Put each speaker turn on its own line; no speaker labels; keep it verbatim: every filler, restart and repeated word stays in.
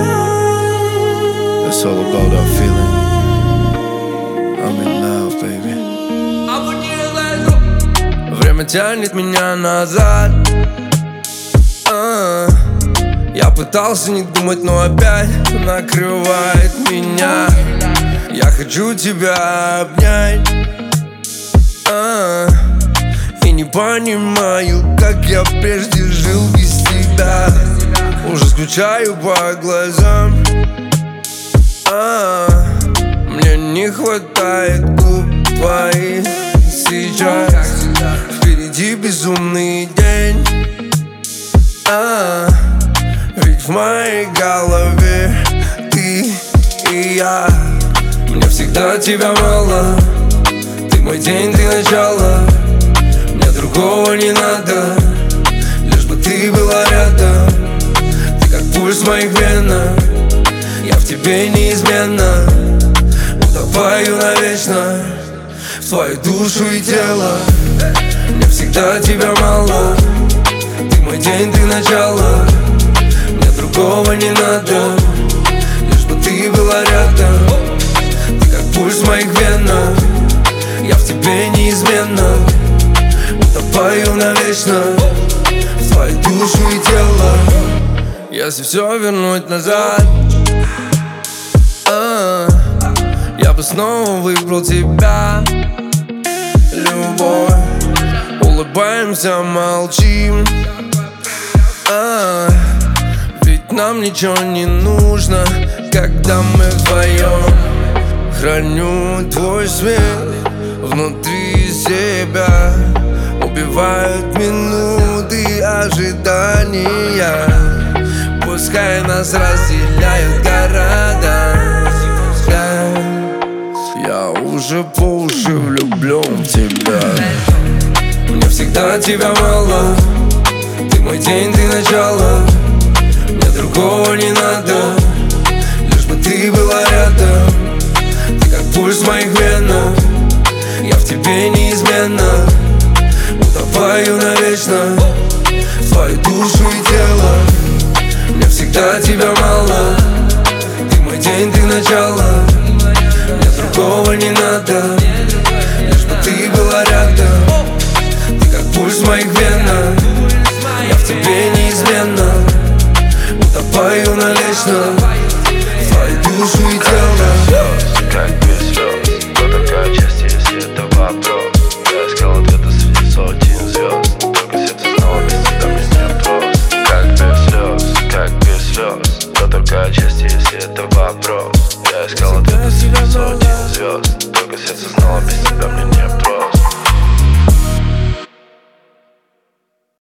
It's all about that feeling. I'm in love, baby. Время тянет меня назад. а-а-а. Я пытался не думать, но опять накрывает меня. Я хочу тебя обнять, а-а-а. И не понимаю, как я прежде жил без тебя. Уже скучаю по глазам, а-а-а. Мне не хватает губ твоих сейчас. Впереди безумный день, а-а-а. Ведь в моей голове ты и я. Мне всегда тебя мало. Ты мой день, ты начало. Мне другого не надо, лишь бы ты была рядом. Ты как пульс в моих венах, я в тебе неизменно. Утопаю навечно в твою душу и тело. Мне всегда тебя мало. Ты мой день, ты начало. Мне другого не надо, лишь бы ты была рядом. Ты как пульс в моих венах, я в тебе неизменно. Утопаю навечно в твою душу и тело. Если все вернуть назад, а-а-а. Я бы снова выбрал тебя, любовь. Улыбаемся, молчим, а-а-а. Ведь нам ничего не нужно, когда мы вдвоем. Храню твой свет внутри себя. Убивают минуты ожидания. Пускай нас разделяют города. Я уже по уши влюблен в тебя. Мне всегда тебя мало. Ты мой день, ты начало. Мне другого не надо, лишь бы ты была рядом. Ты как пульс в моих венах, я в тебе неизменно. Утопаю навечно в твою душу и тело. Мне всегда тебя мало. Ты мой день, ты начало. Мне другого не надо, лишь бы ты была рядом. Ты как пульс в моих венах, я в тебе неизменно. Утопаю навечно в твою душу и тело.
Как без слез, кто такая часть, если это вопрос? Я искал ответы среди сотен звезд, но только сердце знало место, там мне нет просто. Как без слез, как без слез, кто такая часть, если это вопрос? Я искал ответы среди сотен звезд.